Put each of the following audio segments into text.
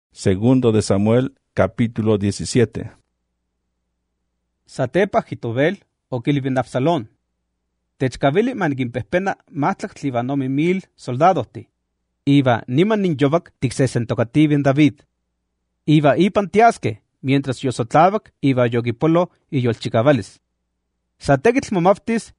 Segundo de Samuel, capítulo 17. Satepa Jitobel okilibin Absalón. Techkavili manikinpehpena mahtlactli iva 9,000 soldadohti. Iva niman ninyovak tiksesentokatibin David. Iva ipan tiaske, mientras yosotlavak iva yokipolo iyolchikavalis. Satekitl momaftis,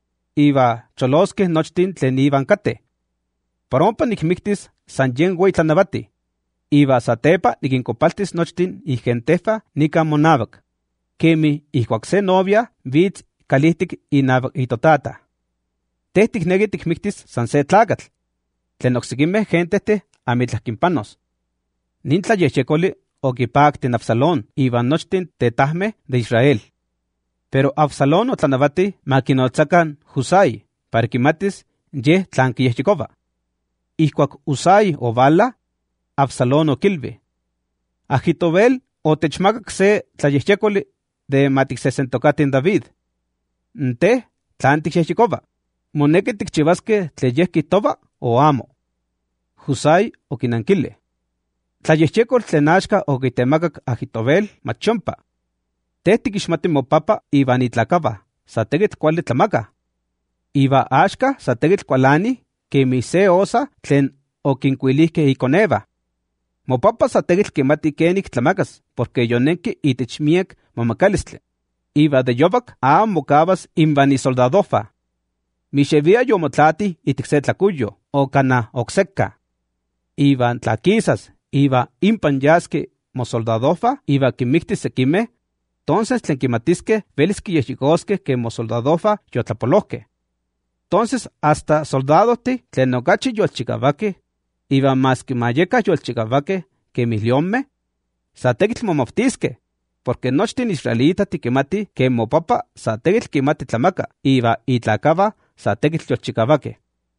iva choloske nochtin tlen ivan kate. Parompa nikmiktis san yen tlanavati. Iva satepa nikinkopaltis nochtin igentefa nikan monavak. Kemi ihkuak se novia vitz kalihtik inavak itotata. Tehtikneki tikmiktis san se tlakatl. Tlen oksikimeh gentehte amitlahkinpanos. Nin tlayehyekoli okipaktin Absalón ivan nochtin tetahmeh de Israel. Pero Absalón otlanavati makinotzakan Husai para kimatis yeh tlan kiyehyekowa. Ihkuak Husai ovala, Absalón okilvi: Ahitobel otechmakak se tlayehyekoli de matiksesentokatin David. Nte tlan tikyehyekowa, moneki tikchivaske tlen yeh kijtowa o amo. Husai okinankili: Tlayehyekol tlen axka okitemakak Ahitobel machompa. Teh tikixmati mopapa ivan itlakawa, sa tekitl kuali tlamaka. Iva axka sa tekitl kualani kemi se osa tlen okinkuilihkeh ikoneva. Mopapa sa tekitl kimati kenik tlamakas, porque yonenki itich miek mamakalistli. Iva de yovak amo mokavas invan isoldadofa. Mixevia yomotlati itik se tlakuyo, o kana oksekka. Ivan tlakisas, iva impan yaske mosoldadofa, iva kimiktis sekime, entonces tlen kimatiske velis kiyehyekoske ke mosoldadofa yotlapolohke. Entonces hasta soldadoti tlen okachi yolchikavake, iva mas kimayeka yolchikavake ke milionme, sa tekitl momoftiske, porque nochtin israelita tikimati ke mopapa sa tekitl kimati tlamaka, iva itlakava sa tekitl yolchikavake.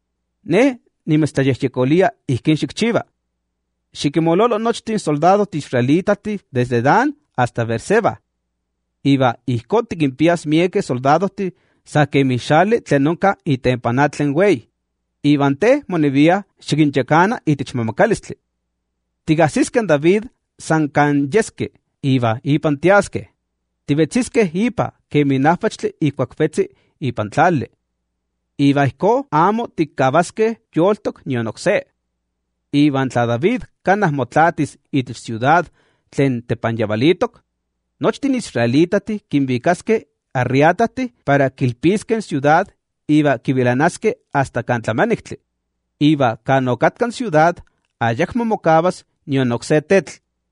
Ne nimestlayehyekolia ihkin xikchiva. Xikimololo nochtin soldadoti israelitati desde Dan hasta Berseba. Iva ihko tikimpias mieke soldadoti sa kemi xali tlen onka itempanatlen wei. Ivan te monevia xikinchekana itich mamakalistli. Tigasisken David san kan yeske, iva ipan tiaske. Tivetziske ipa kemi nahpachli ihkuak vetzi ipan tlali. Iva ihko amo tikkavaske yoltok nion okse. Ivan tla David kanah motlatis itich ciudad tlen tepanyavalitok, nochtin israelitati kinvikaske arriatati para kilpisken ciudad iva kivilanaske hasta kan tlamaniktli. Iva kan okatkan ciudad ayakmo mokavas nion okse tetl.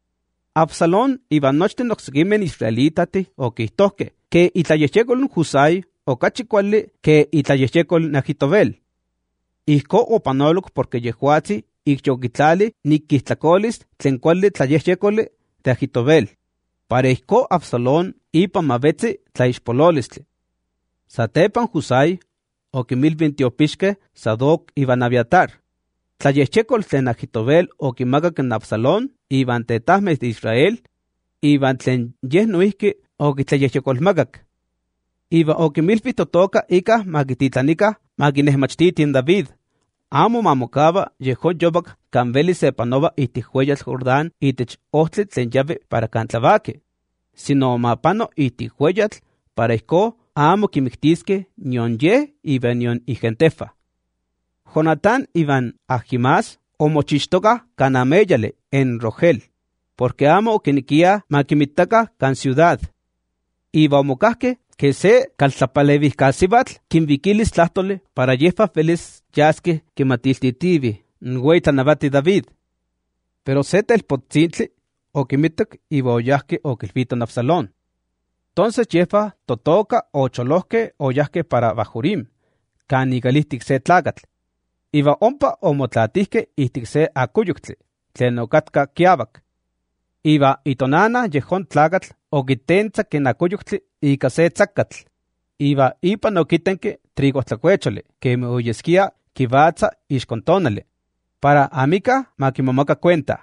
Absalón iva nochtin oksekimen israelitati okihtohke ke itlayehyekoln Husai okachi kuali ke itlayehyekoln Ahitobel. Ihko opanolok porque yehuatzi ikyokitlali nikkitlakolis tlen kuali tlayehyekolli de Ahitobel. Para ihko Absalón ipan mavetzi tlaixpololistli. Satepan Husai okimilvin tiopixke Sadoc ivan Abiatar. Tlayehyekol tlen Ahitobel okimakak en Absalón ivan tetahmeh de Israel, ivan tlen yeh noihki okitlayehyekolmakak. Iva okimilvi totoka ika makititlanika makinehmachtitin David. Amo mamokava yehon yovak kan velis sepanova itich hueyatl Jordán itich ohtli tlen yavi para kan tlavaki, sino mapano itich hueyatl para ihko amo kimiktiske nion ye iva nion igentefa. Jonatán ivan Ahimaas omochixtoka kan ameyale en Rogel, porque amo okinikia makimittaka kan ciudad. Iva omokahke que se kaltlapalevihkasivatl kinvikilis tlahtoli para yefa felis yaske kimatiltitivi nwei tlanavati David. Pero se telpotzintli okimitak iva oyahke okilviton Absalón. Entonces yefa totoka ocholohke oyahke para Bahurim, kan ikalihtik se tlakatl. Iva ompa omotlatihke ihtik se akuyuktli, tlen okatka kiavak. Iva itonana yehon tlakatl okitentza ken akuyuktli ika se tzakatl. Iva ipan okitenke trigotlakuecholi, kemi oyeskia kivatza ixkontonali, para amika makimomaka cuenta.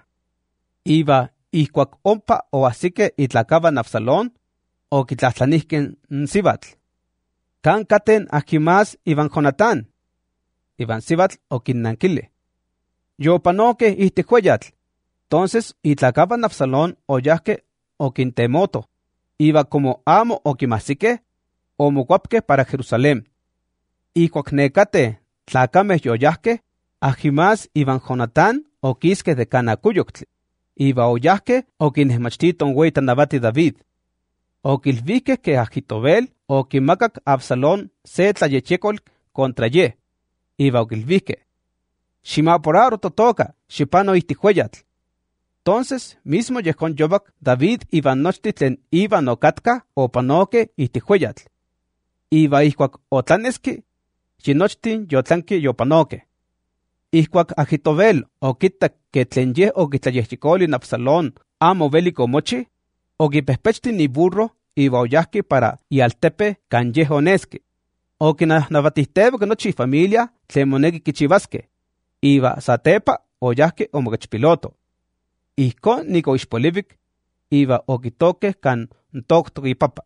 Iva ihkuak ompa oahsike itlakavan Absalón, okitlahtlanihken sivatl: ¿Kan katen Ahimaas ivan Jonatán? Ivan sivatl okinnankili: Yopanoke ihtik hueyatl. Entonces, itlacapan Absalón oyahque oquintemoto, iba como amo oquimahsique, omocuapque para Jerusalén. Y cuacnecate tlacameh yoyahque, Ahimás iban Jonatán oquisque de Canacuyoctli, iba oyahque oquinehmachtiton weitanabati David. Oquilvique que Ahitobel oquimacac Absalón se tlayechecol contra ye, iba oquilvique. Ximaporaro totoca, xipano ihtihueyatl. Entonces, mismo yehon yobac David iban nochti tlen iban ocatka opanoque ihtihueyatl. Iba ihcuac otlaneski, yinochtin yotlanqui yopanoque. Ihcuac Ahitobel oquitac que tlen yeh oquitlayehchicoli in Absalón amo bélico mochi, oquipehpechti ni burro iba oyahqui para ialtepe can yeh onesqui. Oquinahnavatihtevac nochi familia tlen moneki quichivasque. Iba satepa oyahqui omokechpiloto. Ihcon nicoixpolivic, iba oquitoque can ntoctoc ipapa.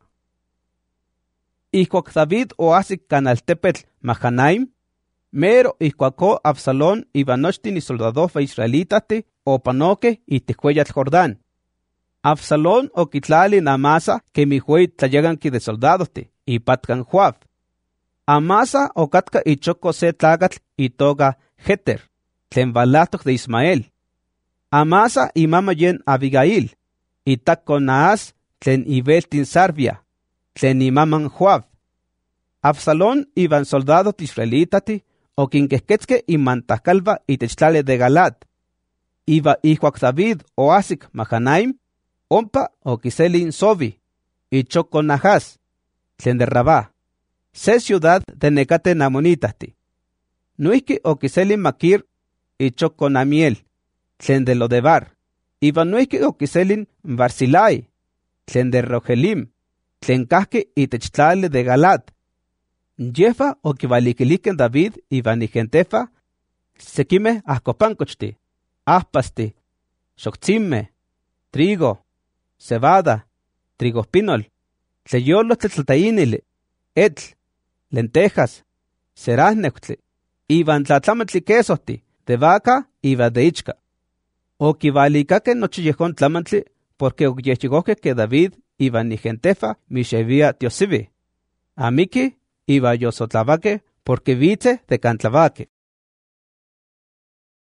Ihcuac David oahsic can altepetl Mahanaim, mero ihcuaco Absalón iba nochtin isoldadofah israelitati opanoque ihtihueyatl Jordán. Absalón oquitlali in Amasa quemihuey tlayaganqui de soldadosti ipatcan Joab. Amasa ocatka ichoco se tlacatl itoga Jeter, tlen valahtoc de Ismael. Amasa imama yen Abigail, itaco Naas tlen ibeltin Sarvia, tlen imaman Joab. Absalón iban soldados israelitati oquinquehquetzque imantahcalva itechtlali de Galad. Iba ihcuac David oahsic Mahanaim, ompa oquiselin Sobi, ichoco Nahas, tlen de Rabá, se ciudad de necate namonitahti. Nuihqui oquiselin Maquir, ichoco Namiel, tlen de Lodebar. Iba nuihqui oquiselin Barzilai, tlen de Rogelim, tlen cahque itechtlali de Galad. Yefa oquivaliquiliquen David iban nigentefa, sequime ahcopancochti, ahpasti, xoctzimme, trigo, cebada, trigospinol, tleyolo tletlatayinili, etl, lentejas, ceráznectli, iban tlatlamatli quesohti, de vaca iba de ichca. Oquivalicaque nochi yehon tlamantli, porque oquiyehchigoque que David iban nigentefa mixevia tiosivi. Amiki iba yosotlavaque, porque vitze de cantlavaque.